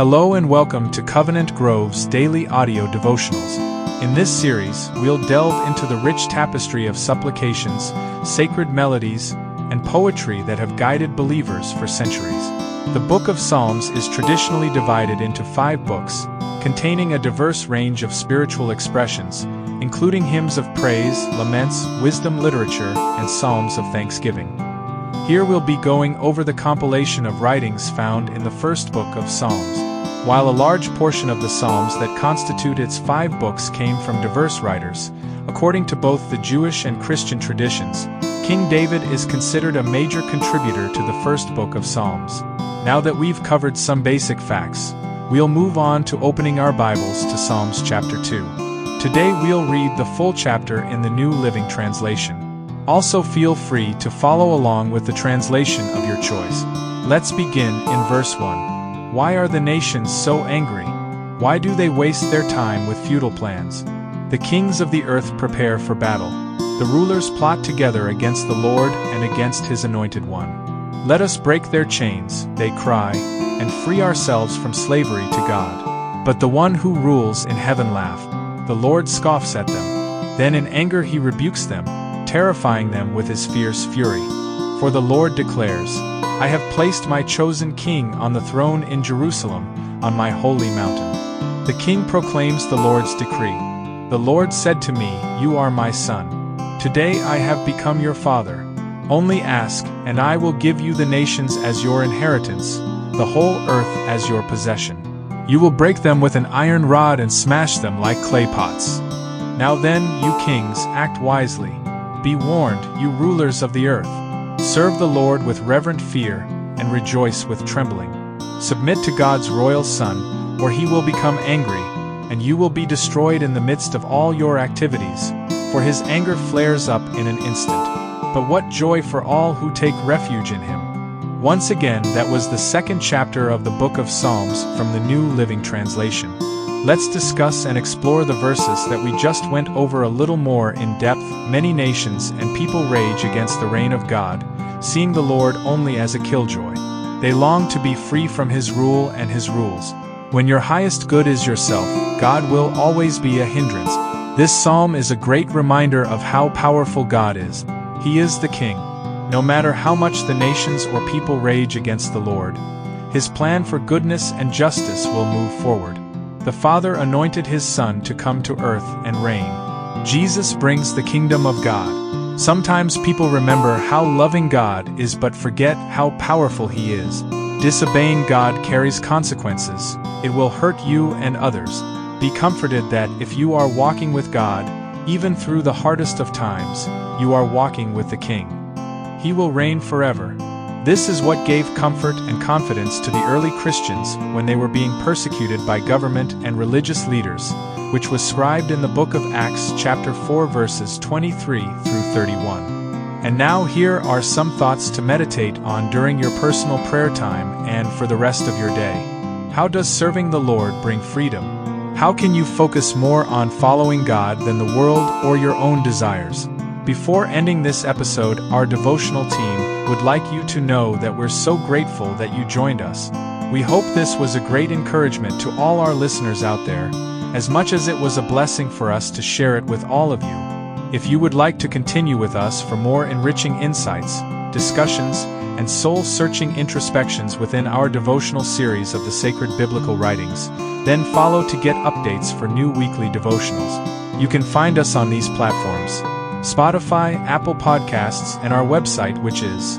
Hello and welcome to Covenant Grove's daily audio devotionals. In this series, we'll delve into the rich tapestry of supplications, sacred melodies, and poetry that have guided believers for centuries. The Book of Psalms is traditionally divided into 5 books, containing a diverse range of spiritual expressions, including hymns of praise, laments, wisdom literature, and psalms of thanksgiving. Here we'll be going over the compilation of writings found in the first book of Psalms. While a large portion of the Psalms that constitute its 5 books came from diverse writers, according to both the Jewish and Christian traditions, King David is considered a major contributor to the first book of Psalms. Now that we've covered some basic facts, we'll move on to opening our Bibles to Psalms chapter 2. Today we'll read the full chapter in the New Living Translation. Also feel free to follow along with the translation of your choice. Let's begin in verse 1. Why are the nations so angry? Why do they waste their time with futile plans? The kings of the earth prepare for battle. The rulers plot together against the Lord and against His Anointed One. Let us break their chains, they cry, and free ourselves from slavery to God. But the one who rules in heaven laughs. The Lord scoffs at them. Then in anger He rebukes them, terrifying them with His fierce fury. For the Lord declares, I have placed my chosen king on the throne in Jerusalem, on my holy mountain. The king proclaims the Lord's decree. The Lord said to me, You are my son. Today I have become your father. Only ask, and I will give you the nations as your inheritance, the whole earth as your possession. You will break them with an iron rod and smash them like clay pots. Now then, you kings, act wisely. Be warned, you rulers of the earth. Serve the Lord with reverent fear, and rejoice with trembling. Submit to God's royal Son, or He will become angry, and you will be destroyed in the midst of all your activities, for His anger flares up in an instant. But what joy for all who take refuge in Him. Once again, that was the second chapter of the Book of Psalms from the New Living Translation. Let's discuss and explore the verses that we just went over a little more in depth. Many nations and people rage against the reign of God, seeing the Lord only as a killjoy. They long to be free from His rule and His rules. When your highest good is yourself, God will always be a hindrance. This psalm is a great reminder of how powerful God is. He is the King. No matter how much the nations or people rage against the Lord, His plan for goodness and justice will move forward. The Father anointed His Son to come to earth and reign. Jesus brings the kingdom of God. Sometimes people remember how loving God is but forget how powerful He is. Disobeying God carries consequences. It will hurt you and others. Be comforted that if you are walking with God, even through the hardest of times, you are walking with the King. He will reign forever. This is what gave comfort and confidence to the early Christians when they were being persecuted by government and religious leaders, which was scribed in the book of Acts chapter 4 verses 23 through 31. And now here are some thoughts to meditate on during your personal prayer time and for the rest of your day. How does serving the Lord bring freedom? How can you focus more on following God than the world or your own desires? Before ending this episode, our devotional team would like you to know that we're so grateful that you joined us. We hope this was a great encouragement to all our listeners out there, as much as it was a blessing for us to share it with all of you. If you would like to continue with us for more enriching insights, discussions, and soul-searching introspections within our devotional series of the sacred biblical writings, then follow to get updates for new weekly devotionals. You can find us on these platforms: Spotify, Apple Podcasts, and our website, which is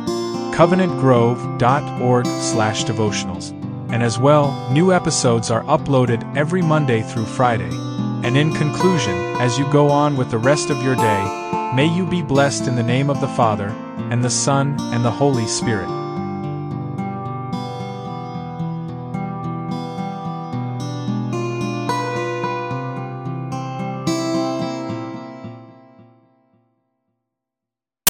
covenantgrove.org/devotionals. And as well, new episodes are uploaded every Monday through Friday. And in conclusion, as you go on with the rest of your day, may you be blessed in the name of the Father, and the Son, and the Holy Spirit.